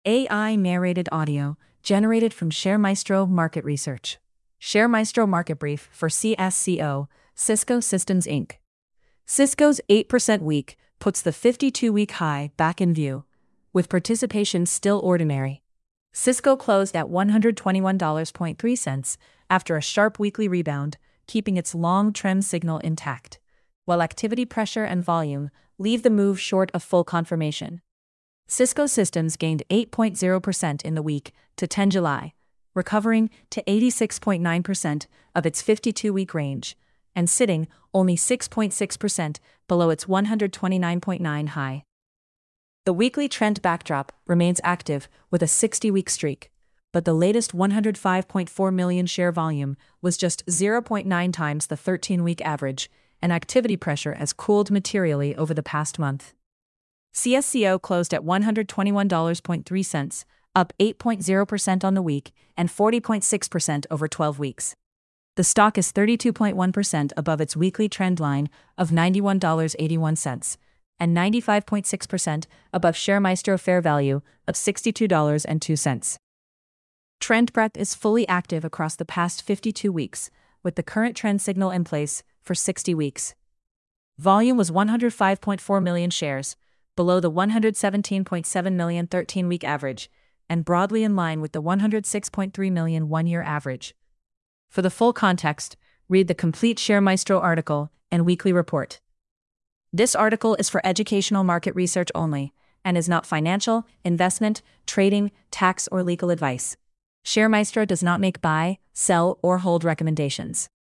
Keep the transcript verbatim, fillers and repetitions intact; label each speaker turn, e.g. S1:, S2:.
S1: A I-narrated audio generated from ShareMaestro Market Research. ShareMaestro Market Brief for C S C O, Cisco Systems Incorporated. Cisco's eight percent week puts the fifty-two-week high back in view, with participation still ordinary. Cisco closed at one hundred twenty-one dollars and three cents after a sharp weekly rebound, keeping its long trend signal intact, while activity pressure and volume leave the move short of full confirmation. Cisco Systems gained eight point zero percent in the week to the tenth of July, recovering to eighty-six point nine percent of its fifty-two-week range, and sitting only six point six percent below its one hundred twenty-nine point nine high. The weekly trend backdrop remains active with a sixty-week streak, but the latest one hundred five point four million share volume was just zero point nine times the thirteen-week average, and activity pressure has cooled materially over the past month. C S C O closed at one hundred twenty-one dollars and three cents, up eight point zero percent on the week and forty point six percent over twelve weeks. The stock is thirty-two point one percent above its weekly trend line of ninety-one dollars and eighty-one cents and ninety-five point six percent above ShareMaestro fair value of sixty-two dollars and two cents. Trend breadth is fully active across the past fifty-two weeks, with the current trend signal in place for sixty weeks. Volume was one hundred five point four million shares, below the one hundred seventeen point seven million thirteen-week average, and broadly in line with the one hundred six point three million one-year average. For the full context, read the complete ShareMaestro article and weekly report. This article is for educational market research only, and is not financial, investment, trading, tax, or legal advice. ShareMaestro does not make buy, sell, or hold recommendations.